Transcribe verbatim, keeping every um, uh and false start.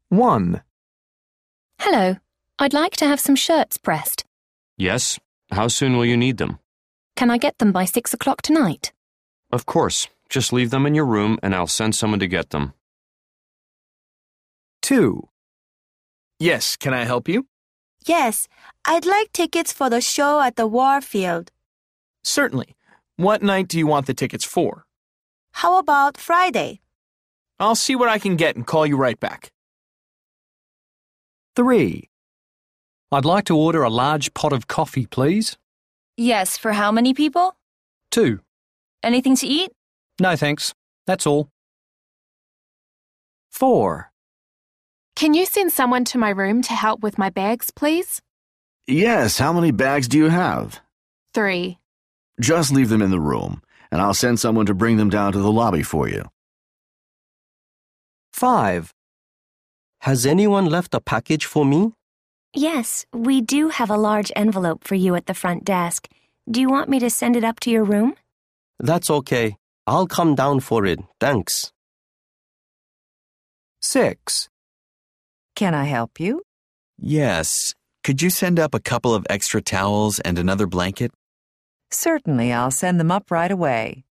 one. Hello. I'd like to have some shirts pressed. Yes. How soon will you need them? Can I get them by six o'clock tonight? Of course. Just leave them in your room and I'll send someone to get them. two. Yes, can I help you? Yes, I'd like tickets for the show at the Warfield. Certainly. What night do you want the tickets for? How about Friday? I'll see what I can get and call you right back. three. I'd like to order a large pot of coffee, please. Yes, for how many people? Two. Anything to eat? No, thanks. That's all. four. Can you send someone to my room to help with my bags, please? Yes, how many bags do you have? Three. Just leave them in the room, and I'll send someone to bring them down to the lobby for you. five. Has anyone left a package for me? Yes, we do have a large envelope for you at the front desk. Do you want me to send it up to your room? That's okay. I'll come down for it. Thanks. six. Can I help you? Yes. Could you send up a couple of extra towels and another blanket? Certainly, I'll send them up right away.